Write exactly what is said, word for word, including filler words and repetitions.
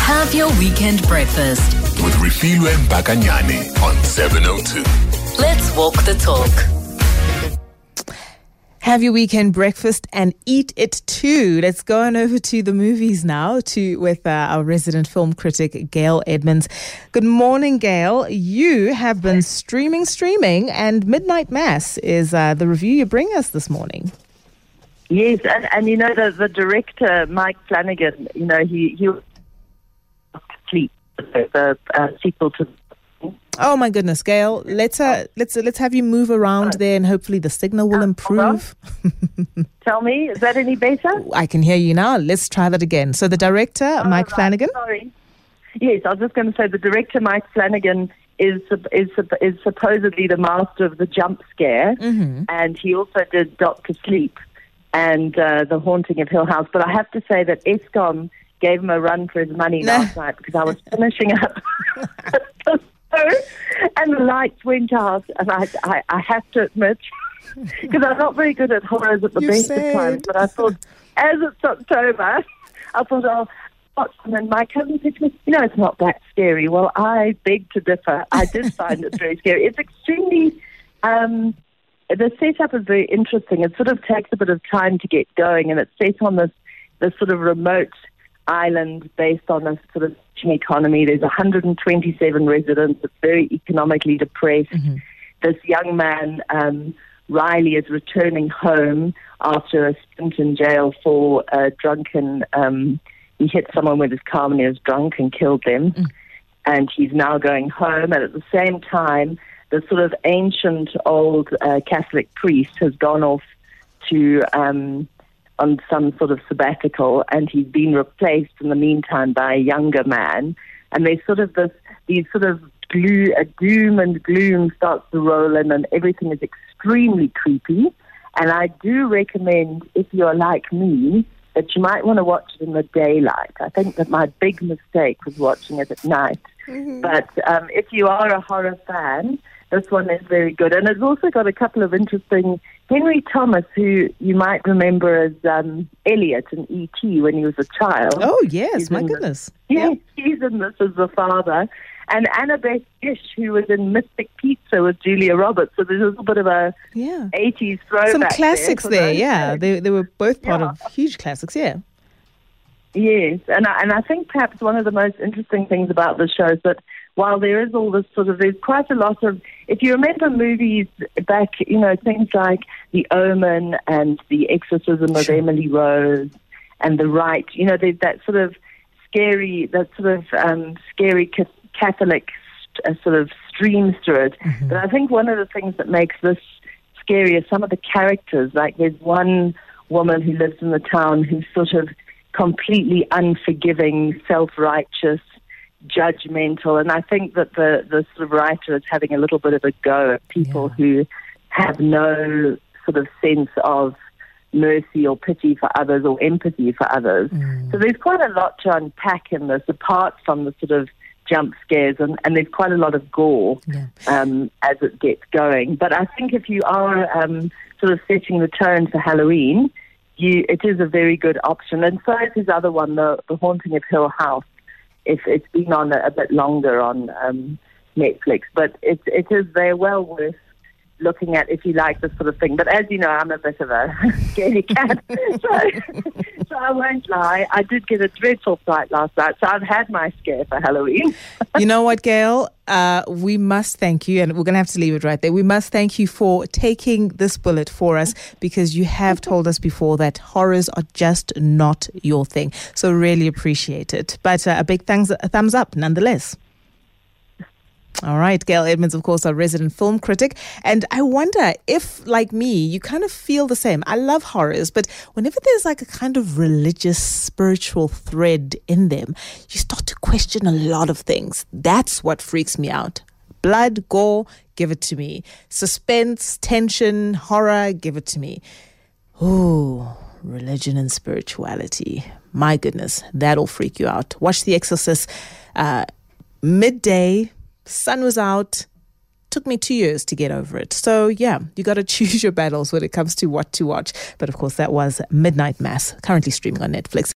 Have your weekend breakfast with Refilwe Mbakanyane on seven oh two. Let's walk the talk. Have your weekend breakfast and eat it too. Let's go on over to the movies now to with uh, our resident film critic, Gail Edmonds. Good morning, Gail. You have been streaming, streaming, and Midnight Mass is uh, the review you bring us this morning. Yes, and, and you know, the, the director, Mike Flanagan, you know, he, he was asleep, the uh, sequel to... Oh my goodness, Gail! Let's uh, let's uh, let's have you move around there, and hopefully the signal will improve. Tell me, is that any better? I can hear you now. Let's try that again. So the director, Oh, Mike right. Flanagan. Sorry. Yes, I was just going to say the director, Mike Flanagan, is is is supposedly the master of the jump scare, Mm-hmm. and he also did Doctor Sleep and uh, The Haunting of Hill House. But I have to say that Eskom gave him a run for his money last night because I was finishing up. And the lights went out, and I, I, I have to admit, because I'm not very good at horrors at the You best said. of times, but I thought, as it's October, I thought, oh, watch them. And my cousin said to me, you know, it's not that scary. Well, I beg to differ. I did find it very scary. It's extremely, um, the setup is very interesting. It sort of takes a bit of time to get going, and it's set on this, this sort of remote island based on a sort of economy. There's one hundred twenty-seven residents. It's very economically depressed. Mm-hmm. This young man, um, Riley, is returning home after a stint in jail for a drunken, um, he hit someone with his car when he was drunk and killed them. Mm. And he's now going home. And at the same time, the sort of ancient old uh, Catholic priest has gone off to... Um, on some sort of sabbatical, and he's been replaced in the meantime by a younger man. And there's sort of this, these sort of glue, a doom and gloom starts to roll in, and everything is extremely creepy. And I do recommend, if you're like me, that you might want to watch it in the daylight. I think that my big mistake was watching it at night. Mm-hmm. But um, if you are a horror fan, this one is very good. And it's also got a couple of interesting... Henry Thomas, who you might remember as um, Elliot in E T when he was a child. Oh yes, He's my in goodness. The, yeah, he's in this as the father. And Annabeth Gish, who was in Mystic Pizza with Julia Roberts. So there's a little bit of a Yeah. eighties throwback. Some classics there, there, those yeah. days. They they were both part Yeah. of huge classics, yeah. Yes, and I, and I think perhaps one of the most interesting things about the show is that while there is all this sort of, there's quite a lot of, if you remember movies back, you know, things like The Omen and The Exorcism of Sure. Emily Rose and The Rite, you know, there's that sort of scary, that sort of um, scary ca- Catholic st- uh, sort of streams through it. Mm-hmm. But I think one of the things that makes this scary is some of the characters. Like there's one woman who lives in the town who's sort of completely unforgiving, self-righteous, judgmental, and I think that the, the sort of writer is having a little bit of a go at people Yeah. who have no sort of sense of mercy or pity for others or empathy for others. Mm. So there's quite a lot to unpack in this, apart from the sort of jump scares, and, and there's quite a lot of gore Yeah. um, as it gets going. But I think if you are um, sort of setting the tone for Halloween, you, it is a very good option. And so is his other one, the, the Haunting of Hill House. If it's been on a, a bit longer on um, Netflix, but it, it is, they're well worth looking at if you like this sort of thing. But as you know, I'm a bit of a scaredy cat, so, so I won't lie. I did get a dreadful fright last night, so I've had my scare for Halloween. You know what, Gail? Uh, we must thank you, and we're going to have to leave it right there. We must thank you for taking this bullet for us, because you have told us before that horrors are just not your thing. So really appreciate it. But uh, a big thanks, a thumbs up nonetheless. All right, Gail Edmonds, of course, our resident film critic. And I wonder if, like me, you kind of feel the same. I love horrors, but whenever there's like a kind of religious, spiritual thread in them, you start to question a lot of things. That's what freaks me out. Blood, gore, give it to me. Suspense, tension, horror, give it to me. Ooh, religion and spirituality. My goodness, that'll freak you out. Watch The Exorcist uh, midday. Sun was out. Took me two years to get over it. So yeah, you got to choose your battles when it comes to what to watch. But of course, that was Midnight Mass, currently streaming on Netflix.